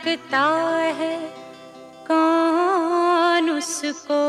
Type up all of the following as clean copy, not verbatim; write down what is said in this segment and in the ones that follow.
झलकता है कौन उसको।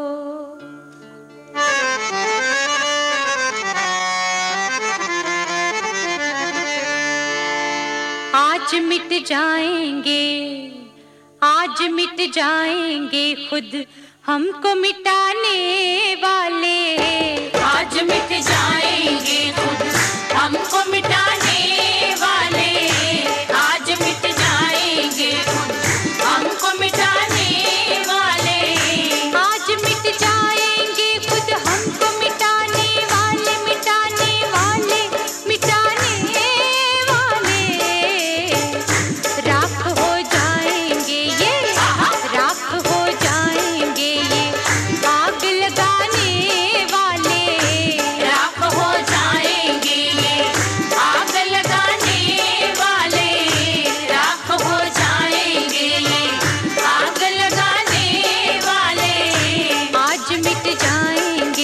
आज मिट जाएंगे, आज मिट जाएंगे खुद हमको मिटाने वाले। आज मिट जाएंगे खुद हमको मिटाने वाले। आज मिट जाएंगे खुद हमको मिटाने वाले। आज मिट जाएंगे खुद हमको मिटाने वाले, मिटाने वाले, मिटाने वाले। राख हो जाएंगे ये, राख हो जाएंगे ये आग लगाने वाले। राख हो जाएंगे ये आग लगाने वाले। राख हो जाएंगे ये आग लगाने वाले। आज मिट जाएंगे।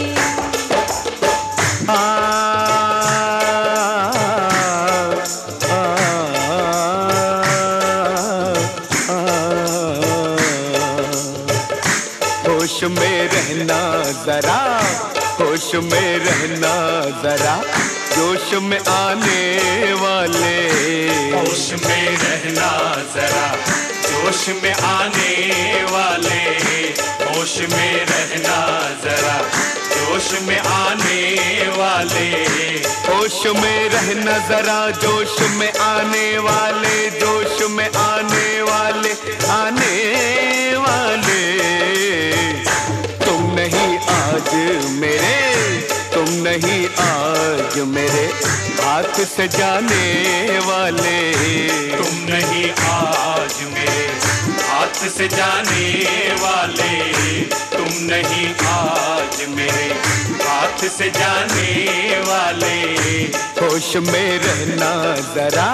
होश में रहना जरा, होश में रहना जरा, जोश में आने वाले। होश में रहना जरा, जोश में आने वाले। होश में रहना जरा, जोश में आने वाले। होश में रहना जरा, जोश में आने वाले, जोश में आने वाले, आने वाले। तुम नहीं आज मेरे, तुम नहीं आज मेरे हाथ से जाने वाले। तुम नहीं आज मेरे हाथ से जाने वाले। तुम नहीं आज मेरे हाथ से जाने वाले। होश में रहना जरा।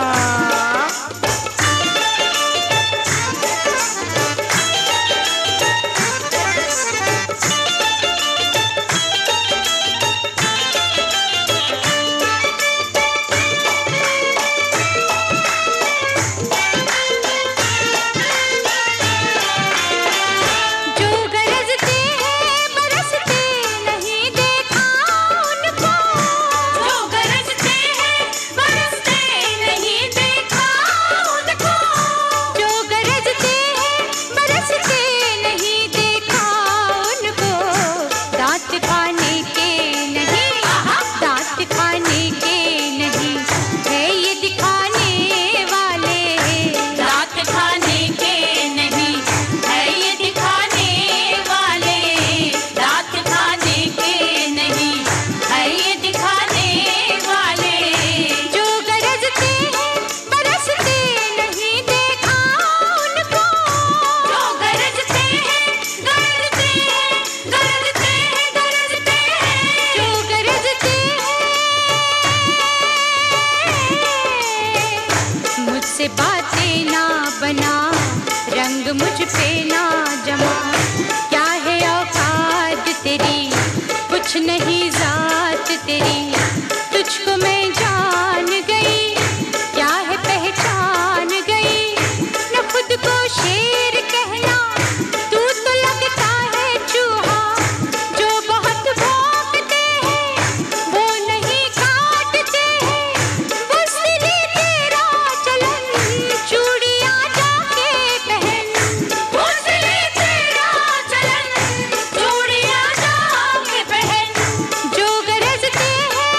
मुझसे बातें ना बना, रंग मुझ पे ना जमा। क्या है औकात तेरी, कुछ नहीं जात तेरी। तुझको मैं जान गई, क्या है पहचान गई। न खुद को शेर कहना, तू तो लगता है चूहा। जो बहुत भौंकते हैं वो नहीं काटते हैं। बस ये तेरा चलन, चूड़ियां जाके पहन। बस ये तेरा चलन, चूड़ियां जाके पहन। जो गरजते हैं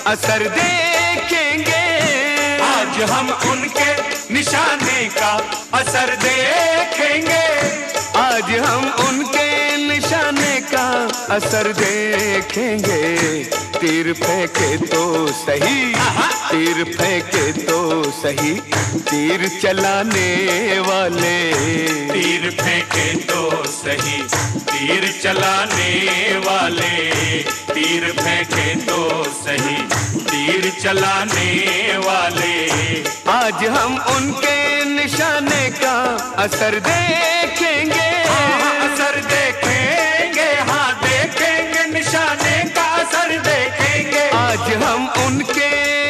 असर देखेंगे। आज हम उनके निशाने का असर देखेंगे। आज हम उनके निशाने का असर देखेंगे। तीर फेंके तो सही, तीर फेंके तो सही, तीर चलाने वाले। तीर फेंके तो सही, तीर चलाने वाले। तीर फेंके तो सही, तीर चलाने वाले। आज हम उनके निशाने का असर देखेंगे। असर देखेंगे, हाँ देखेंगे, निशाने का असर देखेंगे। आज हम उनके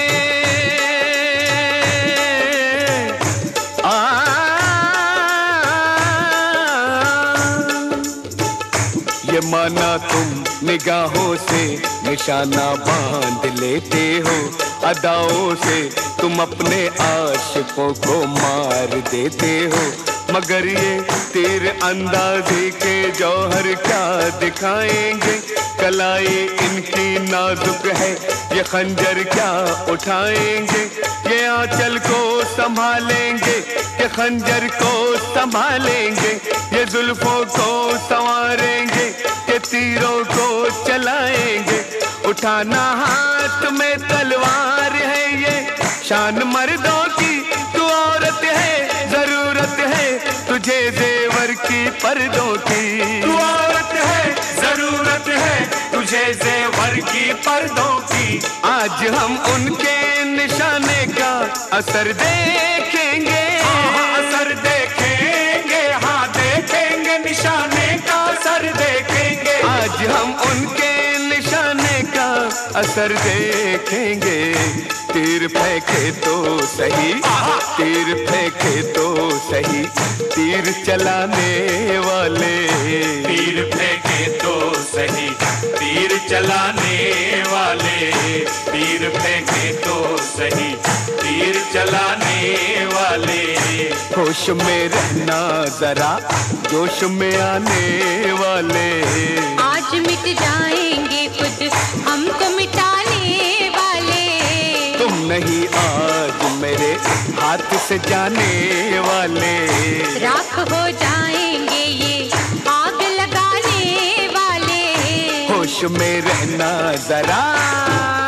ये माना तुम निगाहों से निशाना बांध लेते हो, अदाओं से तुम अपने आशिकों को मार देते हो। मगर ये तीर अंदाजी के जौहर क्या दिखाएंगे। कलाई इनकी नाजुक है, ये खंजर क्या उठाएंगे। ये आंचल को संभालेंगे, ये खंजर को संभालेंगे। ये जुल्फों को संवारेंगे, ये तीरों को चलाएंगे। उठाना हाथ में तलवार है, ये शान मर्दों की, तू औरत है, जरूरत है तुझे जेवर की पर्दों की। तू औरत है, जरूरत है तुझे जेवर की पर्दों की। आज हम उनके निशाने का असर देखेंगे। असर देखेंगे, हाँ देखेंगे, निशाने का असर देखेंगे। आज हम उनके निशाने का असर देखेंगे। तीर फेंके तो सही, तीर फेंके तो सही, तीर चलाने वाले। तीर फेंके तो सही, तीर चलाने वाले। तीर फेंके तो सही, तीर चलाने वाले। होश में रहना जरा, जोश में आने वाले। आज मिट जाएंगे खुद हमको मिटाने वाले। तुम नहीं आज मेरे हाथ से जाने वाले। राख हो जाएंगे ये आग लगाने वाले। होश में रहना जरा।